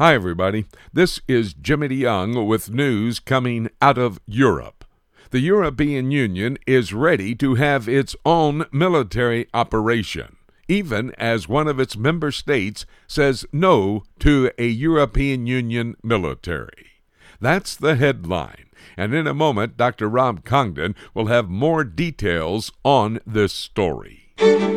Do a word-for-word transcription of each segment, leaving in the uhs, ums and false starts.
Hi, everybody. This is Jimmy DeYoung with news coming out of Europe. The European Union is ready to have its own military operation, even as one of its member states says no to a European Union military. That's the headline. And in a moment, Doctor Rob Congdon will have more details on this story.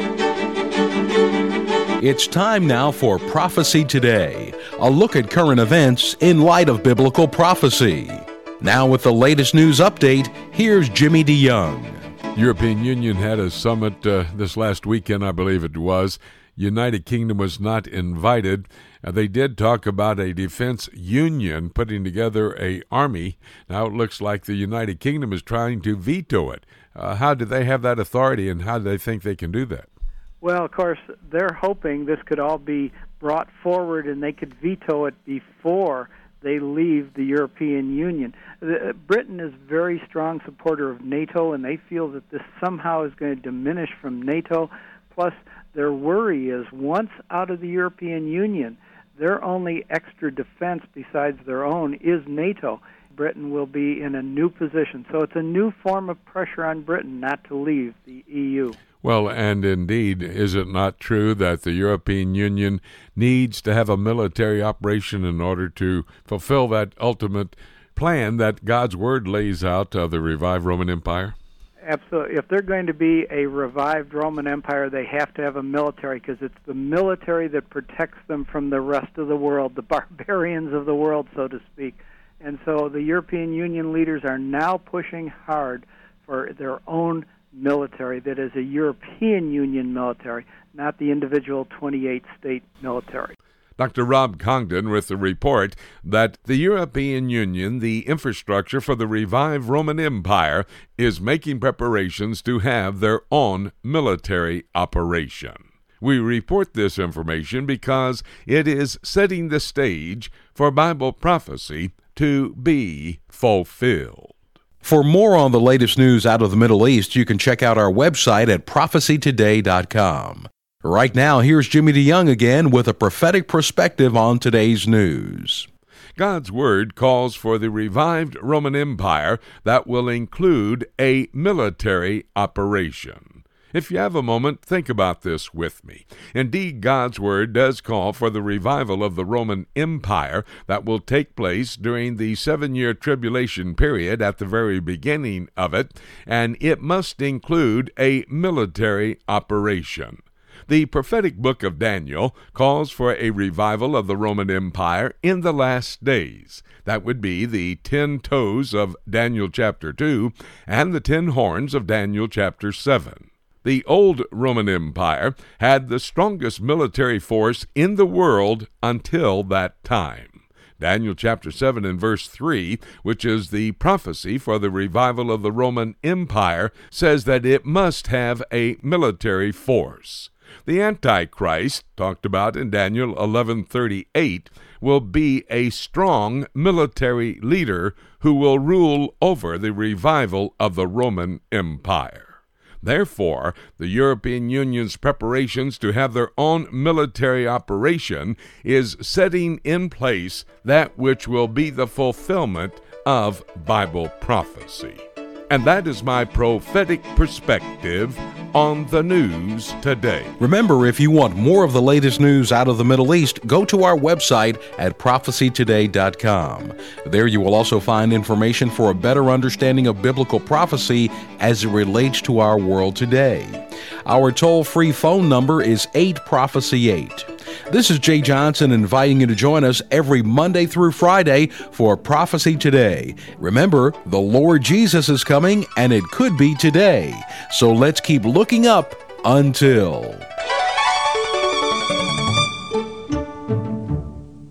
It's time now for Prophecy Today, a look at current events in light of biblical prophecy. Now with the latest news update, here's Jimmy DeYoung. European Union had a summit uh, this last weekend, I believe it was. United Kingdom was not invited. Uh, they did talk about a defense union putting together an army. Now it looks like the United Kingdom is trying to veto it. Uh, how do they have that authority, and how do they think they can do that? Well, of course, they're hoping this could all be brought forward and they could veto it before they leave the European Union. The, Britain is a very strong supporter of NATO, and they feel that this somehow is going to diminish from NATO. Plus, their worry is once out of the European Union, their only extra defense besides their own is NATO. Britain will be in a new position. So it's a new form of pressure on Britain not to leave the E U. Well, and indeed, is it not true that the European Union needs to have a military operation in order to fulfill that ultimate plan that God's Word lays out of the revived Roman Empire? Absolutely. If they're going to be a revived Roman Empire, they have to have a military, because it's the military that protects them from the rest of the world, the barbarians of the world, so to speak. And so the European Union leaders are now pushing hard for their own military that is a European Union military, not the individual twenty-eight state military. Doctor Rob Congdon with the report that the European Union, the infrastructure for the revived Roman Empire, is making preparations to have their own military operation. We report this information because it is setting the stage for Bible prophecy to be fulfilled. For more on the latest news out of the Middle East, you can check out our website at prophecy today dot com. Right now, here's Jimmy DeYoung again with a prophetic perspective on today's news. God's Word calls for the revived Roman Empire that will include a military operation. If you have a moment, think about this with me. Indeed, God's Word does call for the revival of the Roman Empire that will take place during the seven-year tribulation period at the very beginning of it, and it must include a military operation. The prophetic book of Daniel calls for a revival of the Roman Empire in the last days. That would be the ten toes of Daniel chapter two and the ten horns of Daniel chapter seven. The old Roman Empire had the strongest military force in the world until that time. Daniel chapter seven and verse three, which is the prophecy for the revival of the Roman Empire, says that it must have a military force. The Antichrist, talked about in Daniel eleven thirty-eight, will be a strong military leader who will rule over the revival of the Roman Empire. Therefore, the European Union's preparations to have their own military operation is setting in place that which will be the fulfillment of Bible prophecy. And that is my prophetic perspective on the news today. Remember, if you want more of the latest news out of the Middle East, go to our website at prophecy today dot com. There you will also find information for a better understanding of biblical prophecy as it relates to our world today. Our toll-free phone number is eight prophecy eight. This is Jay Johnson inviting you to join us every Monday through Friday for Prophecy Today. Remember, the Lord Jesus is coming, and it could be today. So let's keep looking up until...